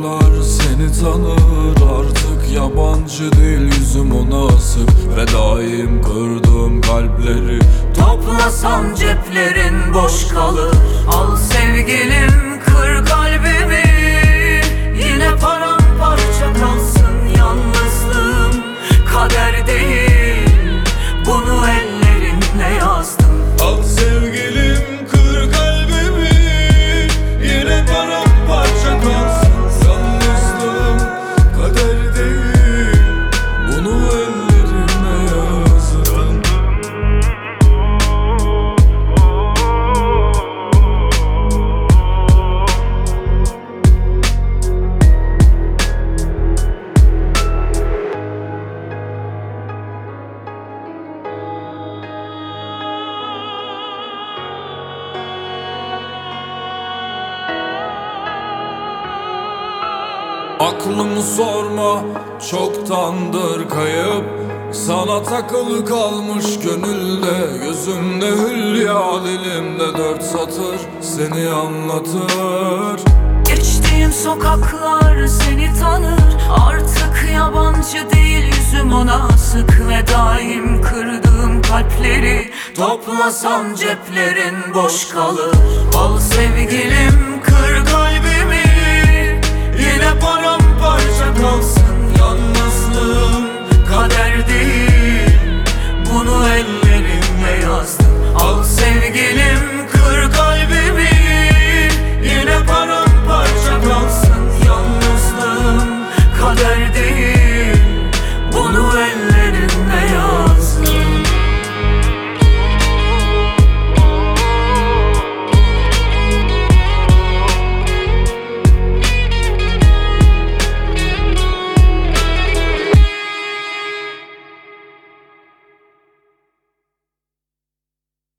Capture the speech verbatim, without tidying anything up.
sokaklar seni tanır. Artık yabancı değil yüzüm ona asık. Ve daim kırdığım kalpleri toplasan ceplerin boş kalır. Al sevgilim, kır kalbimi, yine paramparça kalsın yalnızlığım. Kader değil, bunu ellerinle yazdım. Al sevgilim, kır kalbimi, yine paramparça kalsın yalnızlığım. Kader değil, bunu ellerine yazdım. Aklımı sorma, çoktandır kayıp. Sana takılı kalmış gönülde, gözümde hülya, dilimde dört satır seni anlatır. Geçtiğim sokaklar seni tanır. Artık yabancı değil yüzüm ona asık. Ve daim kırdığım kalpleri toplasan ceplerin boş kalır. Al sevgilim, kır kalbimi, yine paramparça kalsın